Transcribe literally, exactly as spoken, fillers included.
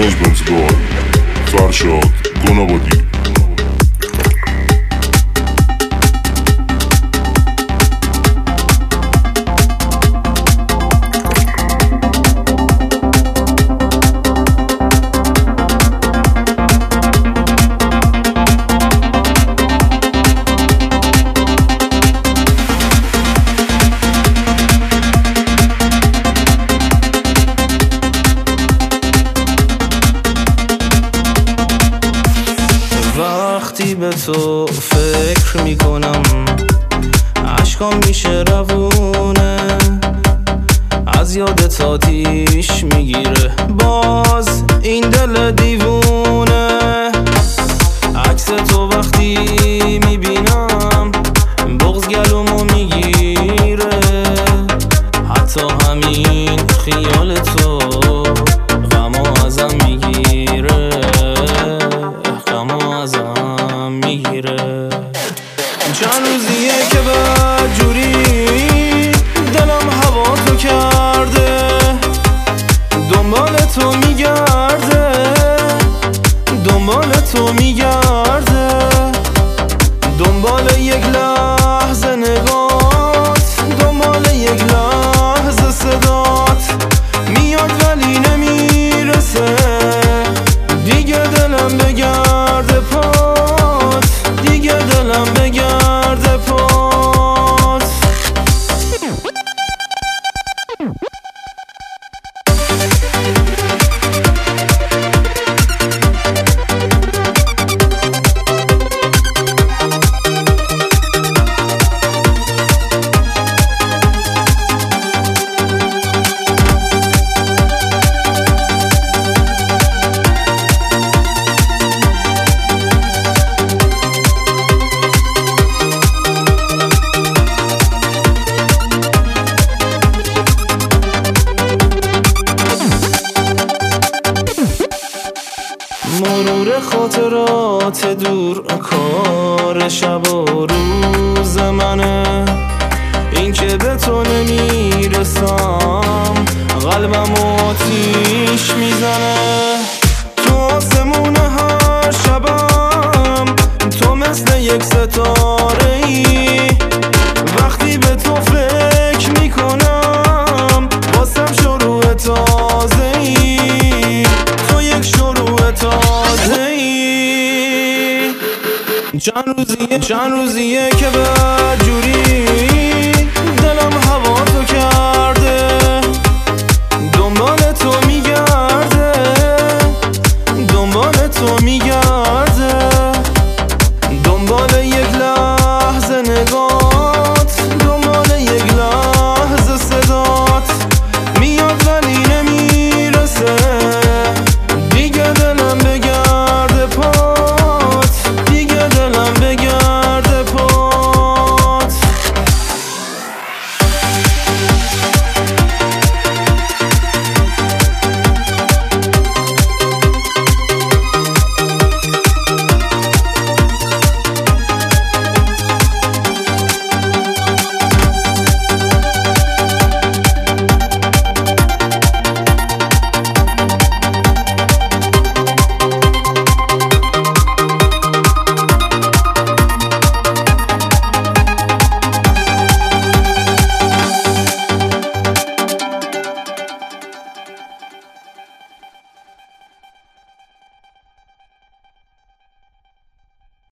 رزبنزگار فرشاد گنابادی. وقتی به تو فکر میکنم عشقام میشه روونه، از یادت آتیش میگیره باز این دل دیوونه. عکس تو وقتی میبینم بغض گلومو میگیره، حتی همین خیال تو غمو ازم میگیره، غمو ازم میگیره. چند روزیه که بدجوری دلم هوا تو کرده، دنبال تو میگرده، دنبال تو میگرده، دنبال یک لحظه نگات، دنبال یک لحظه صدات میاد ولی نمیرسه، دیگه دلم بگرده پات، دیگه دلم بگرده پات. مرور خاطرات دور کار شب و روز منه، این که به تو نمیرسم قلبم آتیش میزنه. تو آسمون هر شبم تو مثل یک ستاره ای، وقتی به تو فکر میکنم واسم شروع تازه ای، تو یک شروع تازه ای. چند روزیه چند روزیه که به